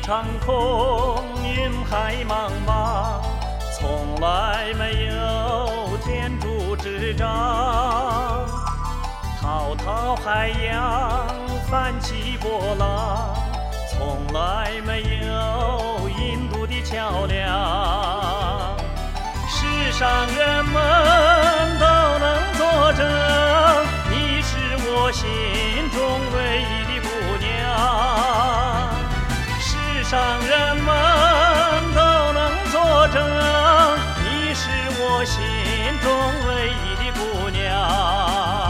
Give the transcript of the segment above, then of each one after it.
长空，云海茫茫，从来没有天柱之章。滔滔海洋泛起波浪，从来没有印度的桥梁。世上人们都能作证，你是我心中唯一的姑娘。世上人们都能作证，你是我心中唯一的姑娘。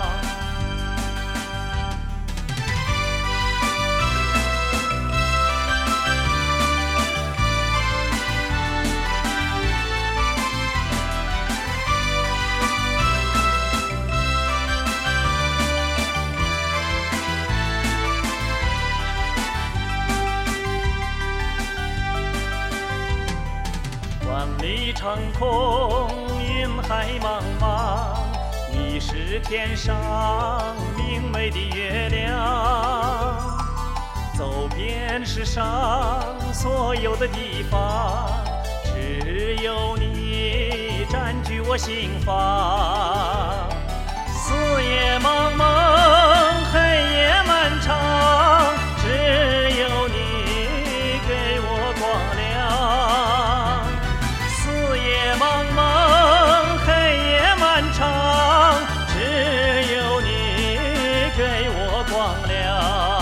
万里长空，云海茫茫，你是天上明媚的月亮。走遍世上所有的地方，只有你占据我心房。四野茫茫，黑夜漫长，只有你给我光亮。茫茫黑夜漫长，只有你给我光亮。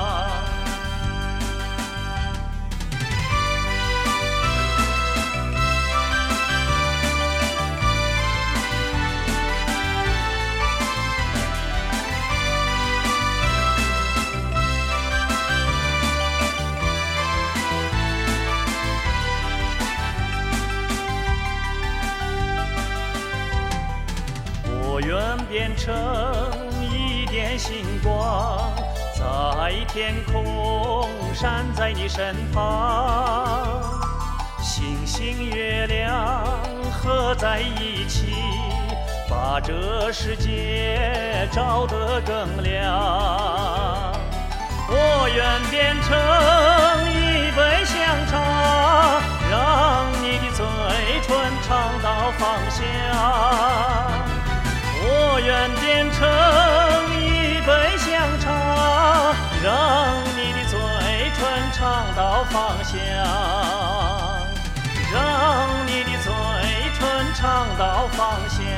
我愿变成一点星光，在天空闪在你身旁。星星月亮合在一起，把这世界照得更亮。我愿变成一杯香茶，让你的嘴唇尝到芳香。我愿变成一杯香茶，让你的嘴唇尝到芳香，让你的嘴唇尝到芳香。